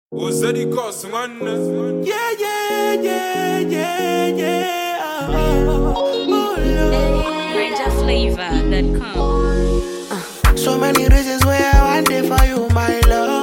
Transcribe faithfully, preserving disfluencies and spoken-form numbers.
Was that the cost, man? Yeah, yeah, yeah, yeah, yeah. Oh, oh, Lord. Ranger Flavor dot com. So many reasons why I want it for you, my love.